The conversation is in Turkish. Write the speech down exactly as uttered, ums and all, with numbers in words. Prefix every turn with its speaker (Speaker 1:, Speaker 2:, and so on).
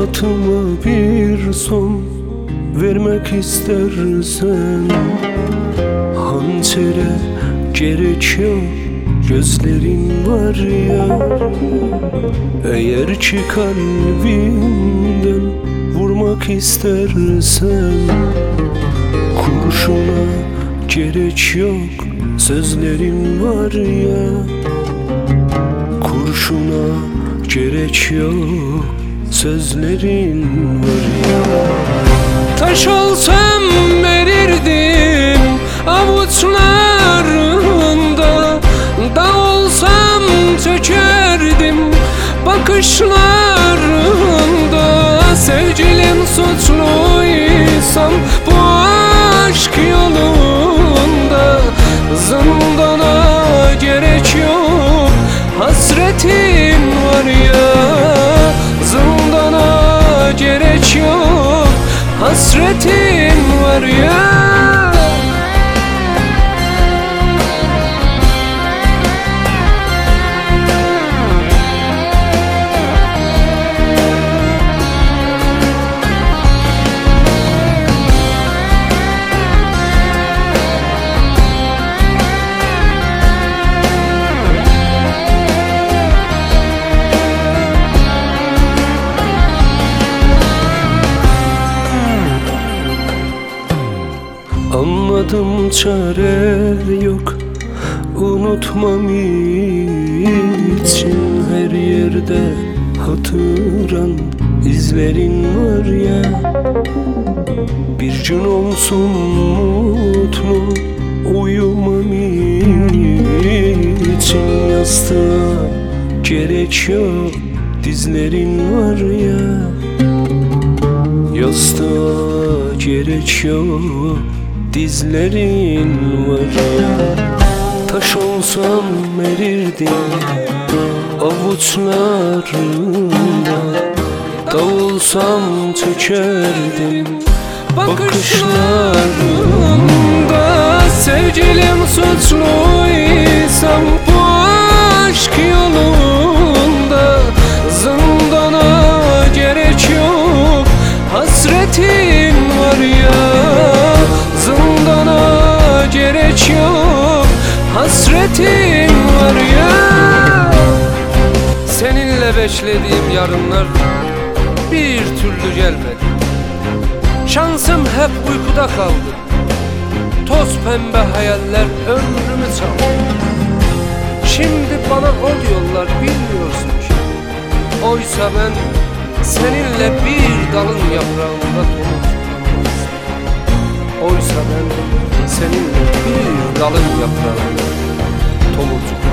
Speaker 1: Hayatıma bir son vermek istersen, hançere gerek yok, gözlerin var ya. Eğer ki kalbimden vurmak istersen, kurşuna gerek yok, sözlerin var ya. Kurşuna gerek yok, sözlerin var ya. Taş olsam erirdim avuçlarında, dağ olsam çökerdim bakışlarında. Sevgilim suçluysam bu aşk yolunda, zindana gerek yok, hasretin var ya. Zindana gerek yok, hasretin var ya. Anladım, çare yok, unutmam için. Her yerde hatıran izlerin var ya. Bir gün olsun mutlu uyumam için. Yastığa gerek yok, dizlerin var ya. Yastığa gerek yok, dizlerin var ya. Taş olsam erirdim avuçlarında, dağ olsam çökerdim bakışlarında. Sevgilim suçluysam bu aşk yolunda, zindana gerek yok, hasretin var ya. Zindana gerek yok, hasretin var ya.
Speaker 2: Seninle beklediğim yarınlar bir türlü gelmedi. Şansım hep uykuda kaldı. Toz pembe hayaller ömrümü çaldı. Şimdi bana o diyorlar, bilmiyorsun ki. Oysa ben seninle bir dalın yaprağında tomurcuklanmaz. Oysa ben seninle bir dalın yaprağında tomurcuklanmaz.